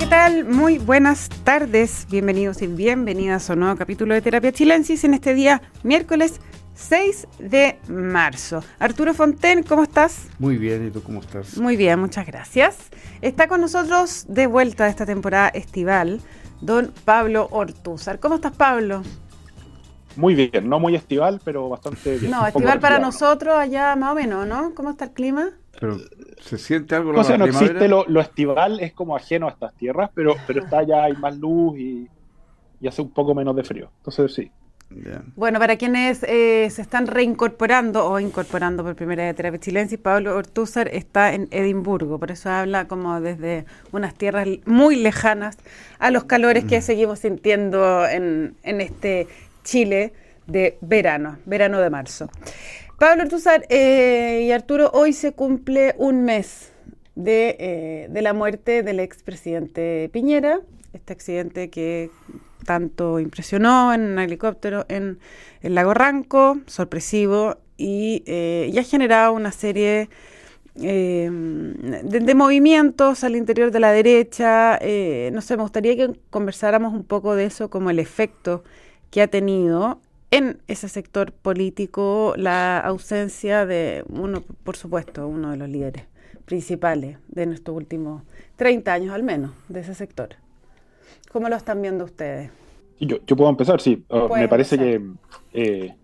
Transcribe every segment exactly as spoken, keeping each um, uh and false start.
tal? Muy buenas tardes, bienvenidos y bienvenidas a un nuevo capítulo de Terapia Chilensis en este día, miércoles seis de marzo. Arturo Fonten, ¿cómo estás? Muy bien, ¿y tú cómo estás? Muy bien, muchas gracias. Está con nosotros de vuelta de esta temporada estival, don Pablo Ortúzar. ¿Cómo estás, Pablo? Muy bien, no muy estival, pero bastante bien. No, estival para nosotros allá más o menos, ¿no? ¿Cómo está el clima? Pero se siente algo la O sea, no primavera? existe lo, lo estival, es como ajeno a estas tierras, pero, pero está ya, hay más luz y, y hace un poco menos de frío. Entonces sí. Bien. Bueno, para quienes eh, se están reincorporando o incorporando por primera vez a Terapia Chilensis, Pablo Ortúzar está en Edimburgo, por eso habla como desde unas tierras muy lejanas a los calores que seguimos sintiendo en, en este Chile de verano, verano de marzo. Pablo Ortúzar eh, y Arturo, hoy se cumple un mes de, eh, de la muerte del expresidente Piñera, este accidente que tanto impresionó en un helicóptero en el lago Ranco, sorpresivo, y, eh, y ha generado una serie eh, de, de movimientos al interior de la derecha. Eh, no sé, me gustaría que conversáramos un poco de eso, como el efecto que ha tenido en ese sector político la ausencia de uno, por supuesto, uno de los líderes principales de nuestros últimos treinta años al menos, de ese sector. ¿Cómo lo están viendo ustedes? Yo, yo puedo empezar, sí. Uh, me parece empezar. que eh,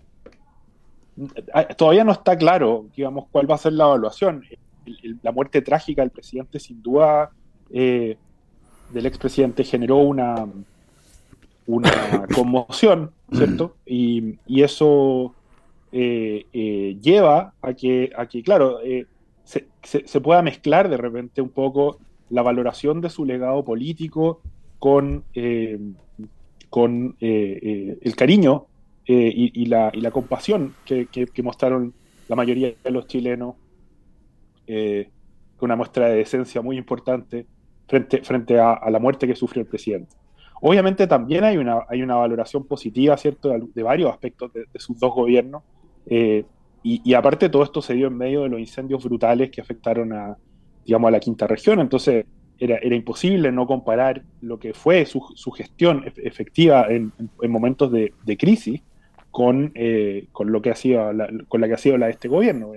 todavía no está claro, digamos, cuál va a ser la evaluación. El, el, la muerte trágica del presidente, sin duda, eh, del expresidente generó una, una conmoción, ¿cierto? Y, y eso eh, eh, lleva a que, a que claro, eh, se, se, se pueda mezclar de repente un poco la valoración de su legado político con, eh, con eh, eh, el cariño eh, y, y, la, y la compasión que, que, que mostraron la mayoría de los chilenos, eh, con una muestra de decencia muy importante frente, frente a, a la muerte que sufrió el presidente. Obviamente también hay una, hay una valoración positiva, ¿cierto?, de, de varios aspectos de, de sus dos gobiernos, eh, y, y aparte todo esto se dio en medio de los incendios brutales que afectaron a, digamos, a la quinta región. Entonces era, era imposible no comparar lo que fue su, su gestión efectiva en, en momentos de, de crisis con, eh, con lo que ha sido la, con la que ha sido la de este gobierno.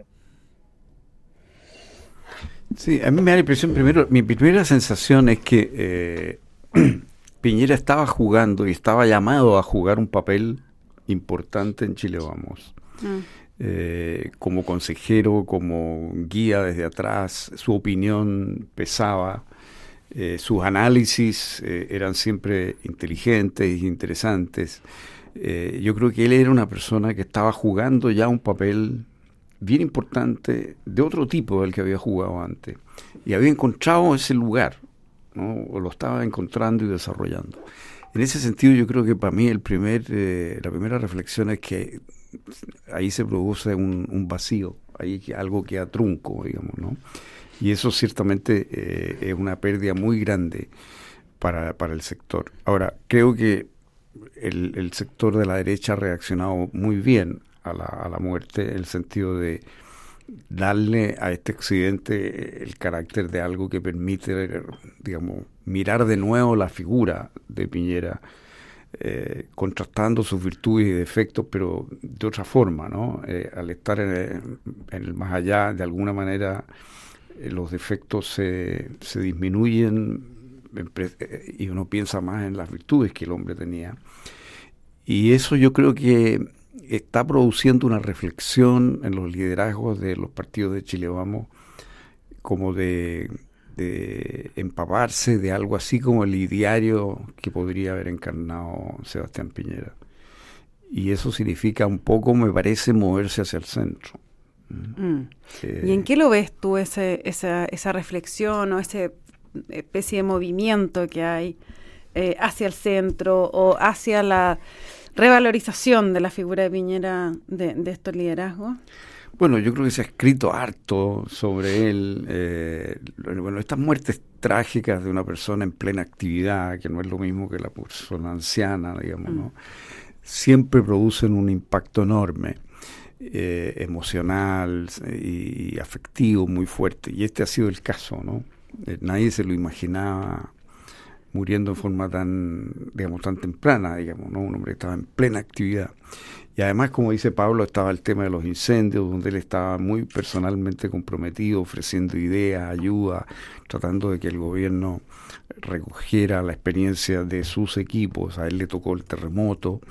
Sí, a mí me da la impresión, primero, mi primera sensación es que eh, Piñera estaba jugando y estaba llamado a jugar un papel importante en Chile Vamos. Mm. Eh, como consejero, como guía desde atrás, su opinión pesaba, eh, sus análisis eh, eran siempre inteligentes e interesantes. Eh, yo creo que él era una persona que estaba jugando ya un papel bien importante de otro tipo del que había jugado antes, y había encontrado ese lugar, ¿no? O lo estaba encontrando y desarrollando. En ese sentido, yo creo que para mí el primer, eh, la primera reflexión es que ahí se produce un, un vacío, ahí algo queda trunco, digamos, ¿no? Y eso ciertamente eh, es una pérdida muy grande para, para el sector. Ahora, creo que el, el sector de la derecha ha reaccionado muy bien a la, a la muerte, en el sentido de darle a este accidente el carácter de algo que permite, digamos, mirar de nuevo la figura de Piñera, eh, contrastando sus virtudes y defectos, pero de otra forma, ¿no? Eh, al estar en el, en el más allá, de alguna manera, eh, los defectos se, se disminuyen eh, y uno piensa más en las virtudes que el hombre tenía. Y eso yo creo que está produciendo una reflexión en los liderazgos de los partidos de Chile Vamos, como de, de empaparse de algo así como el ideario que podría haber encarnado Sebastián Piñera. Y eso significa un poco, me parece, moverse hacia el centro. Mm. Eh, ¿Y en qué lo ves tú ese, esa, esa reflexión o esa especie de movimiento que hay eh, hacia el centro o hacia la revalorización de la figura de Piñera de, de estos liderazgos? Bueno, yo creo que se ha escrito harto sobre él. Eh, bueno, estas muertes trágicas de una persona en plena actividad, que no es lo mismo que la persona anciana, digamos, mm. ¿no? Siempre producen un impacto enorme, eh, emocional y afectivo muy fuerte. Y este ha sido el caso, ¿no? Eh, nadie se lo imaginaba muriendo en forma tan, digamos, tan temprana, digamos, ¿no? Un hombre que estaba en plena actividad. Y además, como dice Pablo, estaba el tema de los incendios, donde él estaba muy personalmente comprometido, ofreciendo ideas, ayuda, tratando de que el gobierno recogiera la experiencia de sus equipos. A él le tocó el terremoto.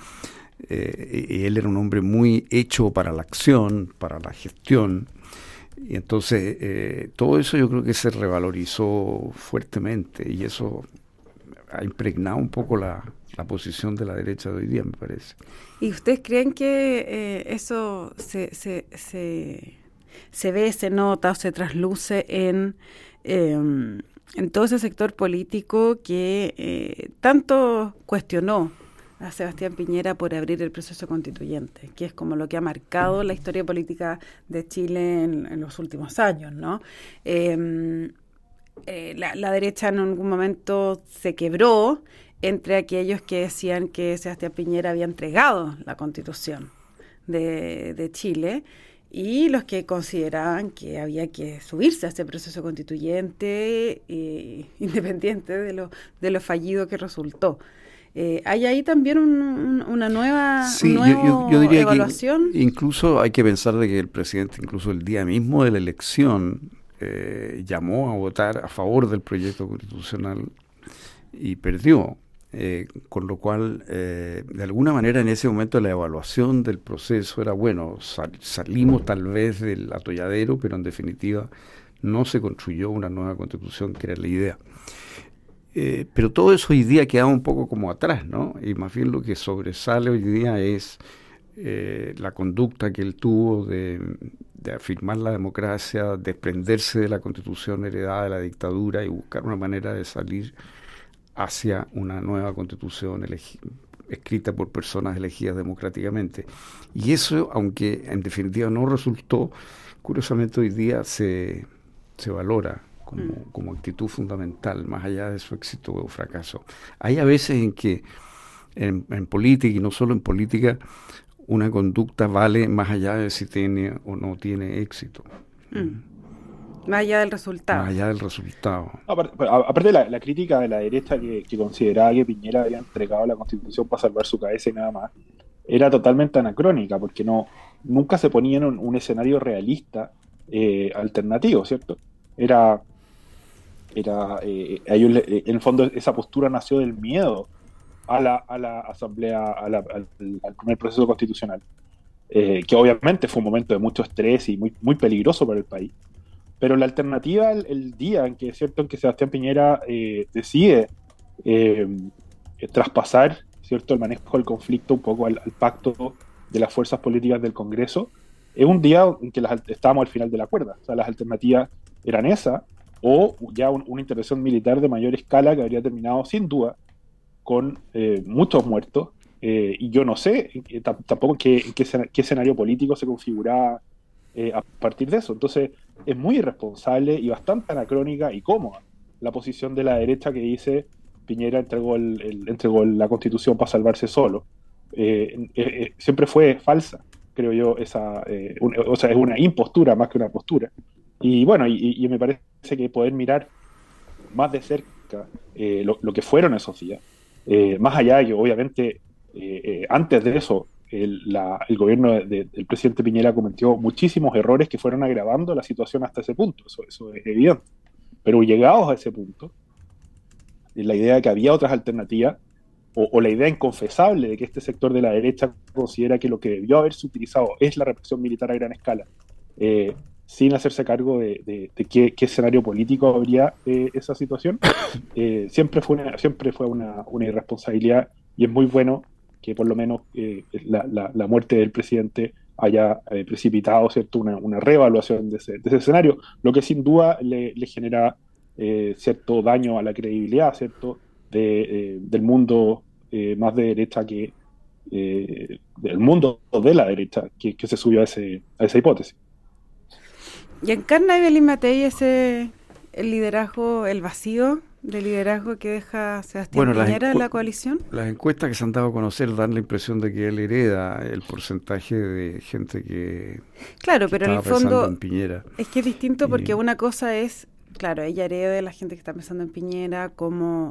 Eh, y él era un hombre muy hecho para la acción, para la gestión. Y entonces, eh, todo eso yo creo que se revalorizó fuertemente, y eso ha impregnado un poco la, la posición de la derecha de hoy día, me parece. ¿Y ustedes creen que eh, eso se, se, se, se ve, se nota o se trasluce en, eh, en todo ese sector político que eh, tanto cuestionó a Sebastián Piñera por abrir el proceso constituyente, que es como lo que ha marcado la historia política de Chile en, en los últimos años, ¿no? Eh, eh, la, la derecha en algún momento se quebró entre aquellos que decían que Sebastián Piñera había entregado la Constitución de, de Chile y los que consideraban que había que subirse a ese proceso constituyente eh, independiente de lo, de lo fallido que resultó. Eh, ¿Hay ahí también un, un, una nueva sí, un yo, yo, yo diría evaluación? Que incluso hay que pensar de que el presidente, incluso el día mismo de la elección, eh, llamó a votar a favor del proyecto constitucional y perdió. Eh, con lo cual, eh, de alguna manera en ese momento la evaluación del proceso era, bueno, sal, salimos tal vez del atolladero, pero en definitiva no se construyó una nueva constitución, que era la idea. Eh, pero todo eso hoy día queda un poco como atrás, ¿no? Y más bien lo que sobresale hoy día es eh, la conducta que él tuvo de, de afirmar la democracia, desprenderse de la constitución heredada de la dictadura y buscar una manera de salir hacia una nueva constitución elegi- escrita por personas elegidas democráticamente. Y eso, aunque en definitiva no resultó, curiosamente hoy día se, se valora como, mm. como actitud fundamental, más allá de su éxito o fracaso. Hay a veces en que en, en política, y no solo en política, una conducta vale más allá de si tiene o no tiene éxito. Mm. Más allá del resultado. Más allá del resultado. Aparte, aparte la, la crítica de la derecha que, que consideraba que Piñera había entregado la Constitución para salvar su cabeza y nada más, era totalmente anacrónica, porque no nunca se ponía en un, un escenario realista eh, alternativo, ¿cierto? Era, era eh, ellos, en el fondo esa postura nació del miedo a la, a la asamblea, a la, al, al primer proceso constitucional, eh, que obviamente fue un momento de mucho estrés y muy, muy peligroso para el país. Pero la alternativa, el, el día en que, ¿cierto?, en que Sebastián Piñera eh, decide eh, eh, traspasar, ¿cierto?, el manejo del conflicto un poco al, al pacto de las fuerzas políticas del Congreso, es un día en que las, estábamos al final de la cuerda. O sea, las alternativas eran esa, o ya un, una intervención militar de mayor escala que habría terminado sin duda con eh, muchos muertos. Eh, y yo no sé eh, t- tampoco en qué, en qué, qué escenario político se configuraba Eh, a partir de eso. Entonces es muy irresponsable y bastante anacrónica y cómoda la posición de la derecha que dice Piñera entregó, el, el, entregó la Constitución para salvarse solo. Eh, eh, eh, siempre fue falsa, creo yo, esa, eh, un, o sea, es una impostura más que una postura. Y bueno, y, y me parece que poder mirar más de cerca eh, lo, lo que fueron esos días, eh, más allá de que obviamente eh, eh, antes de eso El, la, el gobierno de, de, del presidente Piñera cometió muchísimos errores que fueron agravando la situación hasta ese punto, eso, eso es evidente. Pero llegados a ese punto, la idea de que había otras alternativas, o, o la idea inconfesable de que este sector de la derecha considera que lo que debió haberse utilizado es la represión militar a gran escala, eh, sin hacerse cargo de, de, de qué, qué escenario político habría eh, esa situación, eh, siempre fue, una, siempre fue una, una irresponsabilidad, y es muy bueno que por lo menos eh, la, la, la muerte del presidente haya eh, precipitado, ¿cierto?, una, una reevaluación de ese, de ese escenario, lo que sin duda le, le genera eh, cierto daño a la credibilidad, ¿cierto?, de, eh, del mundo eh, más de derecha que eh, del mundo de la derecha que, que se subió a, ese, a esa hipótesis. ¿Y encarna Evelyn Matei ese el liderazgo, el vacío de liderazgo que deja Sebastián bueno, Piñera en la coalición? Las encuestas que se han dado a conocer dan la impresión de que él hereda el porcentaje de gente que claro, que pero en el fondo en Piñera. Es que es distinto porque y... una cosa es, claro, ella hereda de la gente que está pensando en Piñera como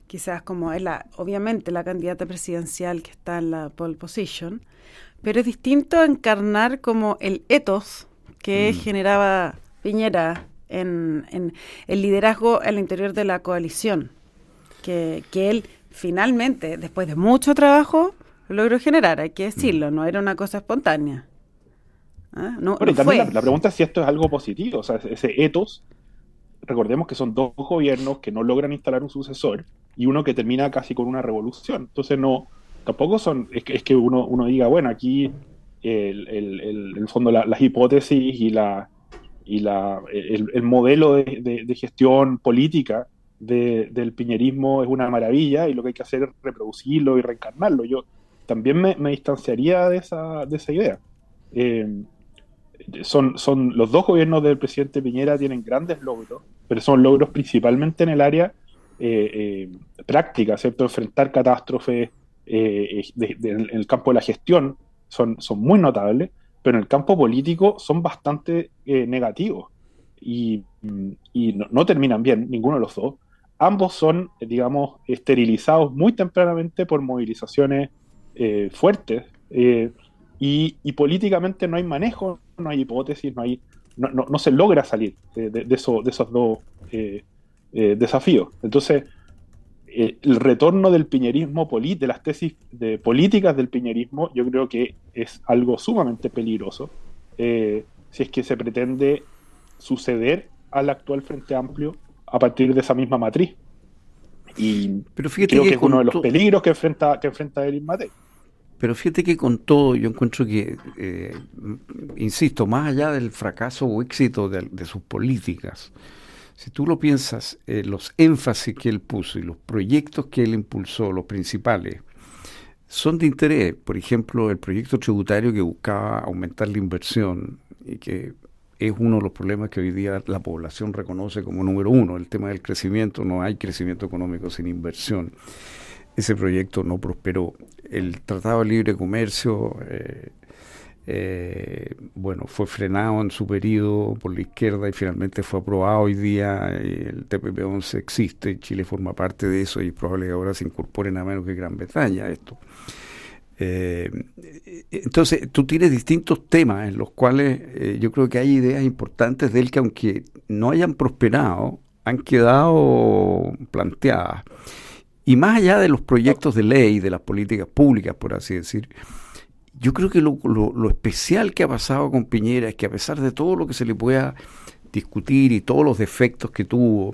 quizás como es la, obviamente la candidata presidencial que está en la pole position, pero es distinto encarnar como el ethos que mm. generaba Piñera en, en el liderazgo al interior de la coalición, que, que él finalmente, después de mucho trabajo, logró generar, hay que decirlo, no era una cosa espontánea. ¿Ah? No, bueno, no y también fue. La, la pregunta es si esto es algo positivo, o sea, ese ethos, recordemos que son dos gobiernos que no logran instalar un sucesor y uno que termina casi con una revolución, entonces no, tampoco son, es que, es que uno, uno diga, bueno, aquí el, el, el, el fondo, la, las hipótesis y la y la, el, el modelo de, de, de gestión política de, del piñerismo es una maravilla y lo que hay que hacer es reproducirlo y reencarnarlo. Yo también me, me distanciaría de esa, de esa idea. Eh, son, son los dos gobiernos del presidente Piñera tienen grandes logros, pero son logros principalmente en el área eh, eh, práctica, ¿cierto? Enfrentar catástrofes eh, de, de, en el campo de la gestión son, son muy notables, pero en el campo político son bastante eh, negativos y, y no, no terminan bien, ninguno de los dos. Ambos son, digamos, esterilizados muy tempranamente por movilizaciones eh, fuertes eh, y, y políticamente no hay manejo, no hay hipótesis, no, hay, no, no, no se logra salir de, de, de, eso, de esos dos eh, eh, desafíos. Entonces, eh, el retorno del piñerismo, de las tesis de políticas del piñerismo, yo creo que es algo sumamente peligroso eh, si es que se pretende suceder al actual Frente Amplio a partir de esa misma matriz. Y pero fíjate creo que, que es uno de los to- peligros que enfrenta, que enfrenta Eric Matei. Pero fíjate que con todo yo encuentro que, eh, insisto, más allá del fracaso o éxito de, de sus políticas, si tú lo piensas, eh, los énfasis que él puso y los proyectos que él impulsó, los principales, son de interés. Por ejemplo, el proyecto tributario que buscaba aumentar la inversión y que es uno de los problemas que hoy día la población reconoce como número uno, el tema del crecimiento. No hay crecimiento económico sin inversión. Ese proyecto no prosperó. El Tratado de Libre Comercio, eh, eh, bueno, fue frenado en su periodo por la izquierda y finalmente fue aprobado hoy día. El T P P once existe, Chile forma parte de eso y es probable que ahora se incorporen a menos que Gran Bretaña a esto. Eh, entonces, tú tienes distintos temas en los cuales eh, yo creo que hay ideas importantes de él que aunque no hayan prosperado, han quedado planteadas. Y más allá de los proyectos de ley, de las políticas públicas, por así decir, yo creo que lo, lo, lo especial que ha pasado con Piñera es que a pesar de todo lo que se le pueda discutir y todos los defectos que tuvo,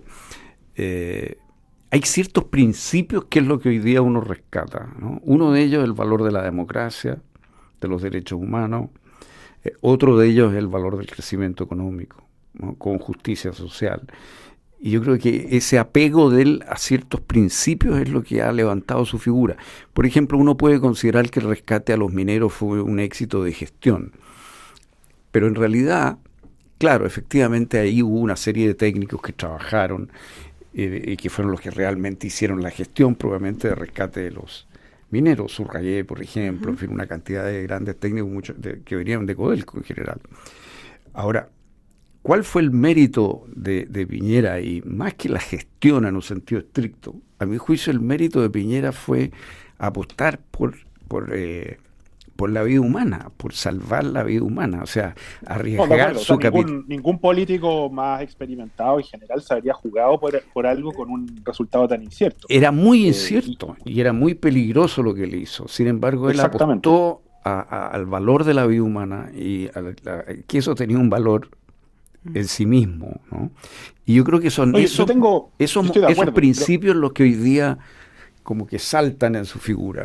eh, hay ciertos principios que es lo que hoy día uno rescata, ¿no? Uno de ellos es el valor de la democracia, de los derechos humanos. Eh, otro de ellos es el valor del crecimiento económico, ¿no? Con justicia social. Y yo creo que ese apego de él a ciertos principios es lo que ha levantado su figura. Por ejemplo, uno puede considerar que el rescate a los mineros fue un éxito de gestión. Pero en realidad, claro, efectivamente ahí hubo una serie de técnicos que trabajaron eh, y que fueron los que realmente hicieron la gestión, probablemente, de rescate de los mineros. Surrayé, por ejemplo, uh-huh. En fin, una cantidad de grandes técnicos muchos de, que venían de Codelco en general. Ahora, ¿cuál fue el mérito de, de Piñera? Y más que la gestión en un sentido estricto, a mi juicio el mérito de Piñera fue apostar por, por, eh, por la vida humana, por salvar la vida humana, o sea, arriesgar no, su capital. Ningún, ningún político más experimentado en general se habría jugado por, por algo con un resultado tan incierto. Era muy incierto eh, y, y era muy peligroso lo que él hizo. Sin embargo, él apostó a, a, al valor de la vida humana y a la, a, que eso tenía un valor en sí mismo, ¿no? Y yo creo que son Oye, esos, tengo, esos, acuerdo, esos principios pero... los que hoy día como que saltan en su figura.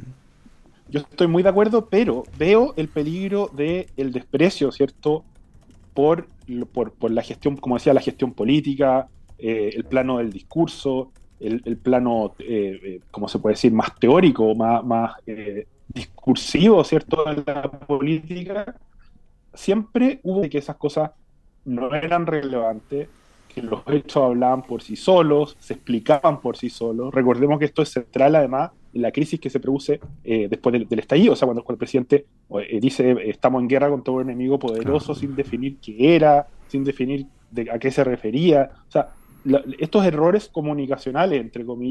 Yo estoy muy de acuerdo, pero veo el peligro del de desprecio, ¿cierto? Por, por, por la gestión, como decía, la gestión política, eh, el plano del discurso, el, el plano, eh, eh, ¿cómo se puede decir?, más teórico, más, más eh, discursivo, ¿cierto?, de la política. Siempre hubo de que esas cosas no eran relevantes, que los hechos hablaban por sí solos, se explicaban por sí solos. Recordemos que esto es central, además, en la crisis que se produce eh, después del, del estallido, o sea, cuando, cuando el presidente eh, dice estamos en guerra contra un enemigo poderoso, claro, sin definir qué era, sin definir de, a qué se refería. O sea, la, estos errores comunicacionales, entre comillas,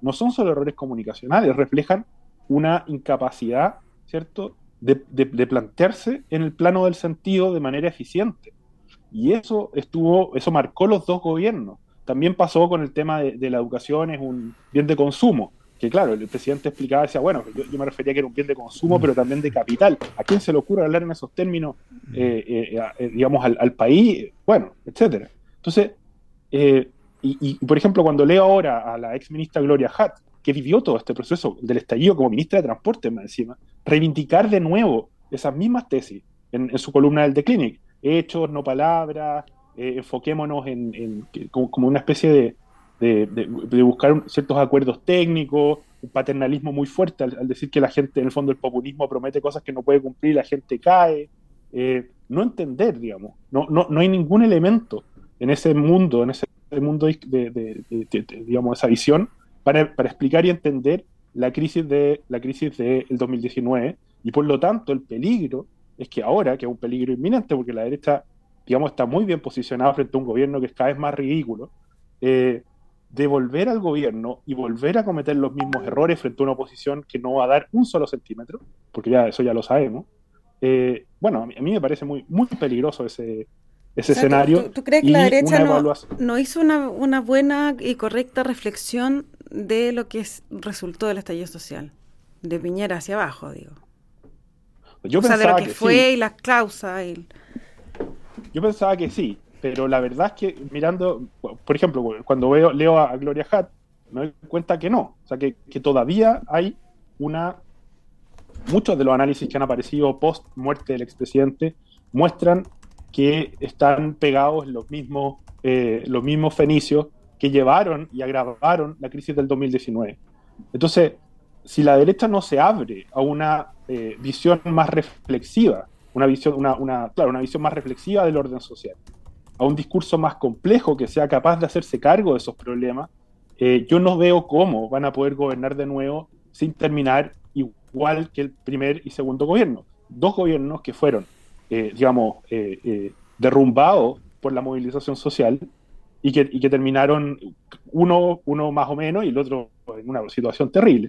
no son solo errores comunicacionales, reflejan una incapacidad, ¿cierto?, de, de, de plantearse en el plano del sentido de manera eficiente. Y eso estuvo, eso marcó los dos gobiernos. También pasó con el tema de, de la educación, es un bien de consumo, que claro, el presidente explicaba, decía, bueno, yo, yo me refería que era un bien de consumo, pero también de capital. ¿A quién se le ocurre hablar en esos términos, eh, eh, eh, digamos, al, al país? Bueno, etcétera. Entonces, eh, y, y por ejemplo, cuando leo ahora a la ex ministra Gloria Hutt, que vivió todo este proceso del estallido como ministra de Transporte, más encima, reivindicar de nuevo esas mismas tesis en, en su columna del The Clinic, hechos, no palabras, eh, enfoquémonos en, en como, como una especie de, de, de, de buscar ciertos acuerdos técnicos, un paternalismo muy fuerte al, al decir que la gente, en el fondo el populismo promete cosas que no puede cumplir y la gente cae, eh, no entender, digamos, no, no, no hay ningún elemento en ese mundo, en ese mundo de, de, de, de, de, de digamos, esa visión, para, para explicar y entender la crisis de la crisis del dos mil diecinueve, y por lo tanto el peligro es que ahora, que es un peligro inminente, porque la derecha, digamos, está muy bien posicionada frente a un gobierno que es cada vez más ridículo, eh, de volver al gobierno y volver a cometer los mismos errores frente a una oposición que no va a dar un solo centímetro, porque ya eso ya lo sabemos, eh, bueno, a mí, a mí me parece muy, muy peligroso ese, ese o sea, escenario. ¿tú, tú crees que la derecha no, no hizo una, una buena y correcta reflexión de lo que es, resultó del estallido social? De Piñera hacia abajo, digo. Yo o sea, de lo que, que fue sí. y las causas. Y... Yo pensaba que sí, pero la verdad es que mirando, por ejemplo, cuando veo, leo a Gloria Hutt, me doy cuenta que no. O sea, que, que todavía hay una... Muchos de los análisis que han aparecido post muerte del expresidente muestran que están pegados los mismos, eh, los mismos fenicios que llevaron y agravaron la crisis del dos mil diecinueve. Entonces, si la derecha no se abre a una eh, visión más reflexiva, una visión, una, una, claro, una visión más reflexiva del orden social, a un discurso más complejo que sea capaz de hacerse cargo de esos problemas, eh, yo no veo cómo van a poder gobernar de nuevo sin terminar igual que el primer y segundo gobierno. Dos gobiernos que fueron, eh, digamos, eh, eh, derrumbados por la movilización social y que, y que terminaron uno, uno más o menos y el otro en una situación terrible.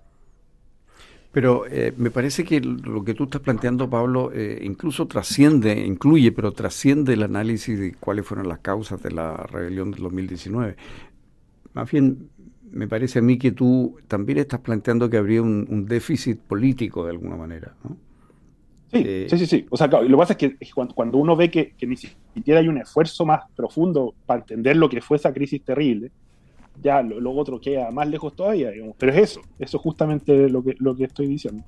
Pero eh, me parece que lo que tú estás planteando, Pablo, eh, incluso trasciende, incluye, pero trasciende el análisis de cuáles fueron las causas de la rebelión del dos mil diecinueve. Más bien, me parece a mí que tú también estás planteando que habría un, un déficit político de alguna manera, ¿no? Sí, eh, sí, sí, sí. O sea, lo que pasa es que cuando, cuando uno ve que, que ni siquiera hay un esfuerzo más profundo para entender lo que fue esa crisis terrible, ya lo, lo otro queda más lejos todavía, digamos. Pero es eso, eso es justamente lo que, lo que estoy diciendo.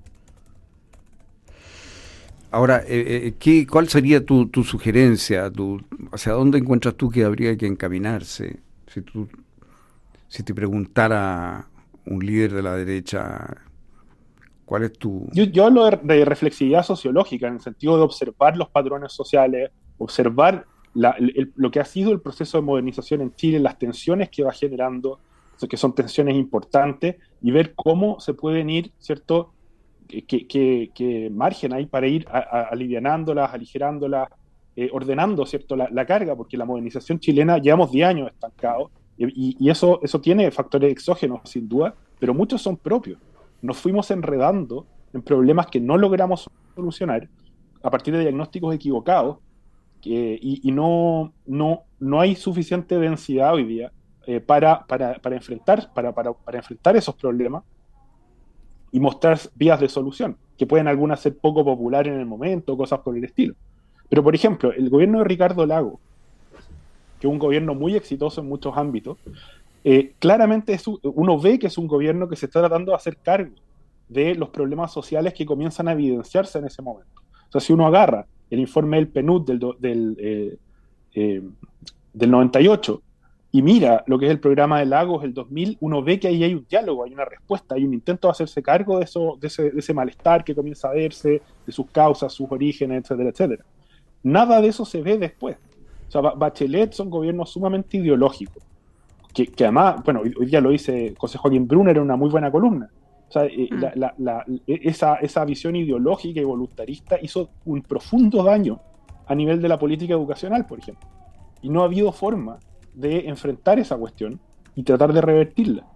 Ahora, eh, ¿qué, ¿cuál sería tu, tu sugerencia? Tu, ¿Hacia dónde encuentras tú que habría que encaminarse? Si tú, si te preguntara un líder de la derecha, ¿cuál es tu...? Yo, yo hablo de, de reflexividad sociológica, en el sentido de observar los patrones sociales, observar La, el, lo que ha sido el proceso de modernización en Chile, las tensiones que va generando, que son tensiones importantes, y ver cómo se pueden ir, ¿cierto?, qué, qué, qué margen hay para ir a, a, alivianándolas, aligerándolas, eh, ordenando, ¿cierto?, la, la carga, porque la modernización chilena, llevamos diez años estancados, y, y eso, eso tiene factores exógenos, sin duda, pero muchos son propios. Nos fuimos enredando en problemas que no logramos solucionar a partir de diagnósticos equivocados, Eh, y, y no, no, no hay suficiente densidad hoy día eh, para, para, para, enfrentar, para, para, para enfrentar esos problemas y mostrar vías de solución, que pueden algunas ser poco populares en el momento, cosas por el estilo. Pero, por ejemplo, el gobierno de Ricardo Lagos, que es un gobierno muy exitoso en muchos ámbitos, eh, claramente es un, uno ve que es un gobierno que se está tratando de hacer cargo de los problemas sociales que comienzan a evidenciarse en ese momento. O sea, si uno agarra el informe del P N U D del, del, eh, eh, del noventa y ocho y mira lo que es el programa de Lagos del dos mil, uno ve que ahí hay un diálogo, hay una respuesta, hay un intento de hacerse cargo de, eso, de, ese, de ese malestar que comienza a verse, de sus causas, sus orígenes, etcétera, etcétera. Nada de eso se ve después. O sea, Bachelet son gobiernos sumamente ideológicos, que, que además, bueno, hoy, hoy día lo dice José Joaquín Brunner en una muy buena columna. O sea, eh, mm. la, la, la, esa, esa visión ideológica y voluntarista hizo un profundo daño a nivel de la política educacional, por ejemplo. Y no ha habido forma de enfrentar esa cuestión y tratar de revertirla.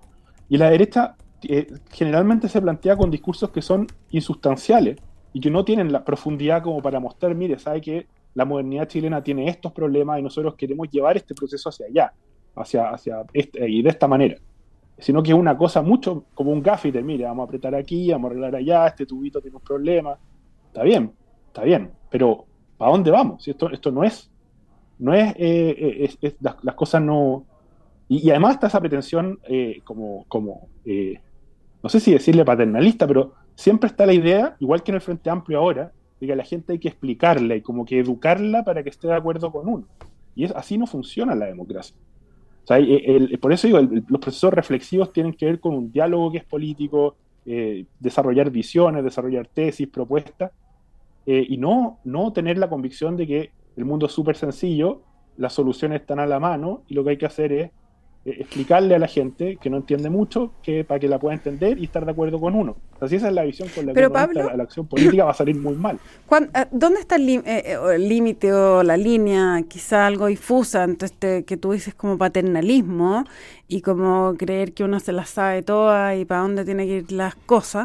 Y la derecha eh, generalmente se plantea con discursos que son insustanciales y que no tienen la profundidad como para mostrar, mire, sabe que la modernidad chilena tiene estos problemas y nosotros queremos llevar este proceso hacia allá, hacia, hacia este, y de esta manera. Sino que es una cosa mucho como un gaffiter, mire, vamos a apretar aquí, vamos a arreglar allá, este tubito tiene un problema. Está bien, está bien, pero ¿para dónde vamos? Si esto, esto no es, no es, eh, es, es las, las cosas no... Y, y además está esa pretensión eh, como, como eh, no sé si decirle paternalista, pero siempre está la idea, igual que en el Frente Amplio ahora, de que a la gente hay que explicarle y como que educarla para que esté de acuerdo con uno. Y es, así no funciona la democracia. O sea, el, el, por eso digo, el, los procesos reflexivos tienen que ver con un diálogo que es político, eh, desarrollar visiones, desarrollar tesis, propuestas, eh, y no, no tener la convicción de que el mundo es súper sencillo, las soluciones están a la mano y lo que hay que hacer es eh, explicarle a la gente que no entiende mucho que, para que la pueda entender y estar de acuerdo con uno. O sea, si esa es la visión con la Pero que uno Pablo, entra a la acción política, va a salir muy mal. ¿Dónde está el límite o la línea, quizá algo difusa, entre este que tú dices como paternalismo y como creer que uno se las sabe todas y para dónde tiene que ir las cosas,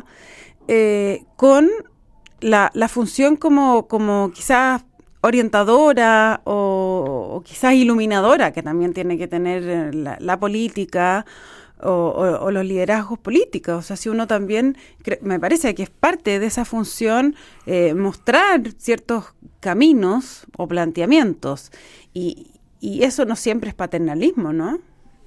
eh, con la, la función como, como quizás orientadora o, o quizás iluminadora que también tiene que tener la, la política o, o, o los liderazgos políticos? O sea, si uno también, me parece que es parte de esa función eh, mostrar ciertos caminos o planteamientos, y, y eso no siempre es paternalismo, ¿no?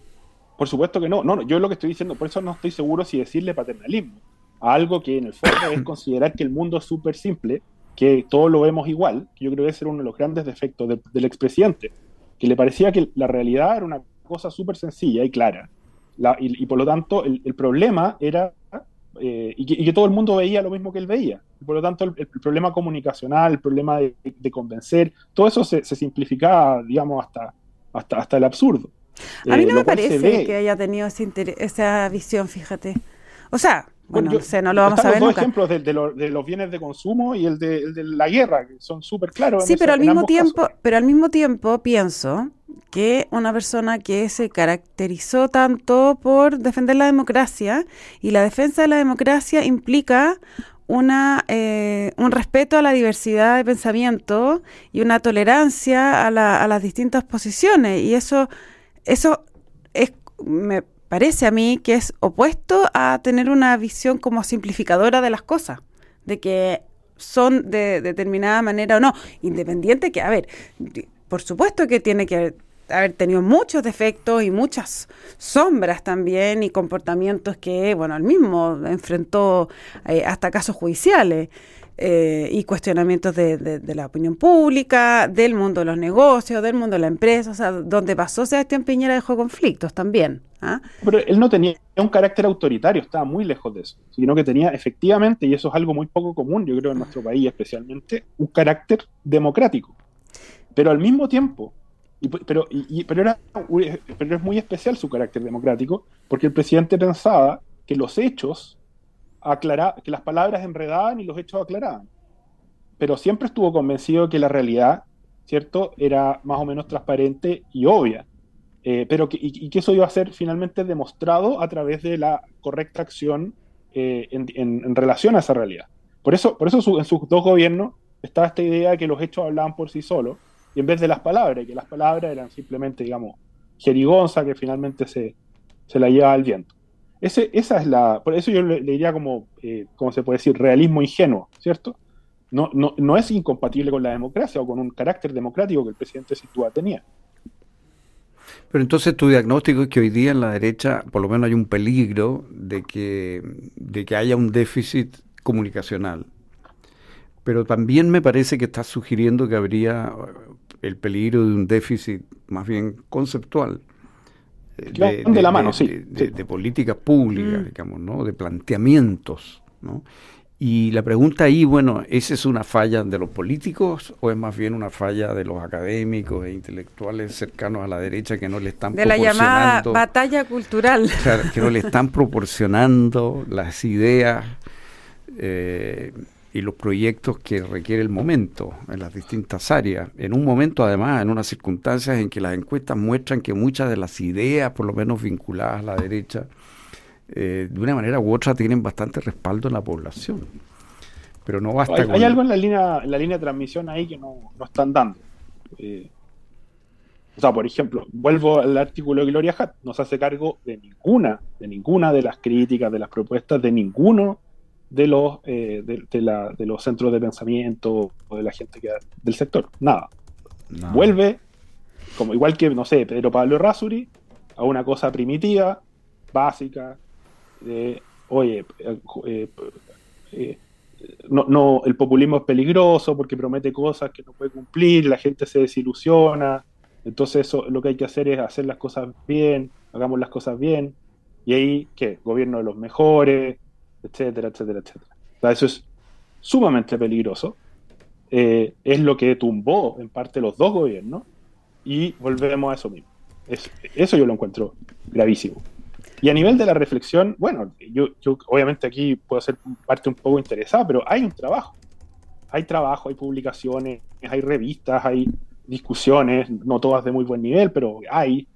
Por supuesto que no. No, yo lo que estoy diciendo, por eso no estoy seguro si decirle paternalismo a algo que en el fondo es considerar que el mundo es súper simple, que todos lo vemos igual, que yo creo que ese era uno de los grandes defectos de, del expresidente, que le parecía que la realidad era una cosa súper sencilla y clara, la, y, y por lo tanto el, el problema era, eh, y, que, y que todo el mundo veía lo mismo que él veía, y por lo tanto el, el problema comunicacional, el problema de, de convencer, todo eso se, se simplificaba, digamos, hasta, hasta, hasta el absurdo. A mí no eh, me parece que haya tenido ese interés, esa visión, fíjate. O sea... Bueno, bueno yo, no sé, no lo vamos a ver nunca. Están los dos nunca. ejemplos de, de, lo, de los bienes de consumo y el de, el de la guerra, que son súper claros. Sí, en pero esa, al mismo en tiempo, casos. pero al mismo tiempo pienso que una persona que se caracterizó tanto por defender la democracia, y la defensa de la democracia implica una eh, un respeto a la diversidad de pensamiento y una tolerancia a, la, a las distintas posiciones, y eso eso es me parece a mí que es opuesto a tener una visión como simplificadora de las cosas, de que son de determinada manera o no, independiente que, a ver, por supuesto que tiene que haber, haber tenido muchos defectos y muchas sombras también, y comportamientos que, bueno, él mismo enfrentó eh, hasta casos judiciales. Eh, y cuestionamientos de, de, de la opinión pública, del mundo de los negocios, del mundo de la empresa, o sea, donde pasó Sebastián Piñera dejó conflictos también. ¿Ah? Pero él no tenía un carácter autoritario, estaba muy lejos de eso, sino que tenía efectivamente, y eso es algo muy poco común, yo creo en nuestro país especialmente, un carácter democrático. Pero al mismo tiempo, y, pero, y, y, pero, era, pero es muy especial su carácter democrático, porque el presidente pensaba que los hechos aclara, que las palabras enredaban y los hechos aclaraban. Pero siempre estuvo convencido de que la realidad, ¿cierto?, era más o menos transparente y obvia. Eh, pero que, y, y que eso iba a ser finalmente demostrado a través de la correcta acción eh, en, en, en relación a esa realidad. Por eso, por eso su, en sus dos gobiernos estaba esta idea de que los hechos hablaban por sí solos, y en vez de las palabras, y que las palabras eran simplemente, digamos, jerigonza que finalmente se, se la llevaba al viento. Ese, esa es la, por eso yo le, le diría como, eh, ¿cómo se puede decir? Realismo ingenuo, ¿cierto? No, no, no es incompatible con la democracia o con un carácter democrático que el presidente sin duda tenía. Pero entonces tu diagnóstico es que hoy día en la derecha por lo menos hay un peligro de que, de que haya un déficit comunicacional. Pero también me parece que estás sugiriendo que habría el peligro de un déficit más bien conceptual. De, de, de la mano, de, sí. De, de, de políticas públicas, mm. digamos, ¿no? De planteamientos, ¿no? Y la pregunta ahí, bueno, ¿esa es una falla de los políticos o es más bien una falla de los académicos e intelectuales cercanos a la derecha que no le están de proporcionando... De la llamada batalla cultural. Claro, que no le están proporcionando las ideas eh, y los proyectos que requiere el momento en las distintas áreas. En un momento, además, en unas circunstancias en que las encuestas muestran que muchas de las ideas, por lo menos vinculadas a la derecha, eh, de una manera u otra tienen bastante respaldo en la población. Pero no basta hay, con... hay algo en la línea, en la línea de transmisión ahí que no, no están dando. Eh, o sea, por ejemplo, vuelvo al artículo de Gloria Hatt, no se hace cargo de ninguna, de ninguna de las críticas, de las propuestas, de ninguno de los eh, de, de, la, de los centros de pensamiento o de la gente que del sector. Nada. No. Vuelve, como igual que, no sé, Pedro Pablo Errázuriz, a una cosa primitiva, básica, de, oye, eh, eh, eh, no, no, el populismo es peligroso porque promete cosas que no puede cumplir, la gente se desilusiona, entonces eso, lo que hay que hacer es hacer las cosas bien, hagamos las cosas bien, y ahí, ¿qué? Gobierno de los mejores, etcétera, etcétera, etcétera. O sea, eso es sumamente peligroso, eh, es lo que tumbó en parte los dos gobiernos, y volvemos a eso mismo. Es, eso yo lo encuentro gravísimo. Y a nivel de la reflexión, bueno, yo, yo obviamente aquí puedo ser parte un poco interesada, pero hay un trabajo. Hay trabajo, hay publicaciones, hay revistas, hay discusiones, no todas de muy buen nivel, pero hay.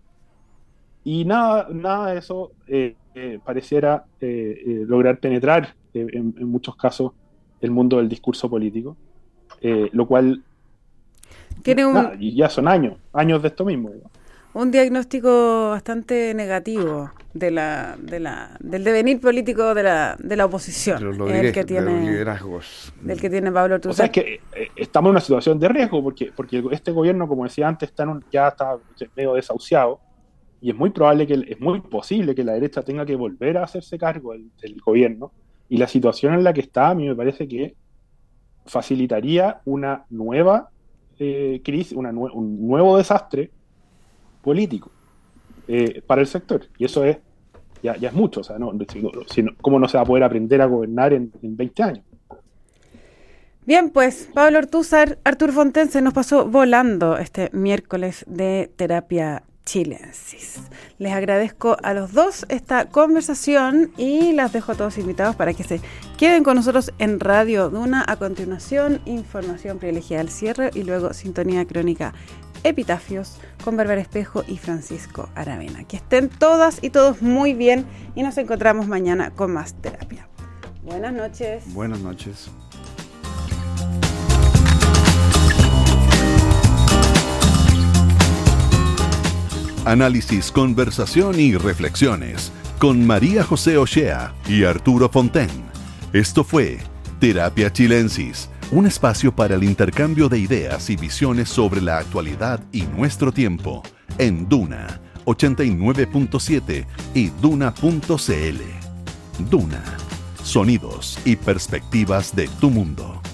Y nada, nada de eso eh, eh, pareciera eh, eh, lograr penetrar eh, en, en muchos casos el mundo del discurso político, eh, lo cual tiene un... nada, y ya son años, años de esto mismo, ¿no? Un diagnóstico bastante negativo de la, de la, del devenir político de la, de la oposición, de los, el que tiene, de los liderazgos. Del que tiene Pablo Ortúzar. O sea, es que eh, estamos en una situación de riesgo, porque, porque este gobierno, como decía antes, está en un, ya está medio desahuciado, y es muy probable que, es muy posible que la derecha tenga que volver a hacerse cargo del, del gobierno, y la situación en la que está, a mí me parece que facilitaría una nueva eh, crisis, una nue- un nuevo desastre político eh, para el sector, y eso es ya, ya es mucho, o sea, no, si no, ¿cómo no se va a poder aprender a gobernar en, en veinte años? Bien, pues Pablo Ortúzar, Artur Fontaine se nos pasó volando este miércoles de Terapia Chilensis. Les agradezco a los dos esta conversación y las dejo a todos invitados para que se queden con nosotros en Radio Duna. A continuación, información privilegiada al cierre y luego sintonía crónica Epitafios con Bárbara Espejo y Francisco Aravena. Que estén todas y todos muy bien y nos encontramos mañana con más terapia. Buenas noches. Buenas noches. Análisis, conversación y reflexiones con María José Ochea y Arturo Fontaine. Esto fue Terapia Chilensis, un espacio para el intercambio de ideas y visiones sobre la actualidad y nuestro tiempo en Duna ochenta y nueve punto siete y Duna punto c l. Duna, sonidos y perspectivas de tu mundo.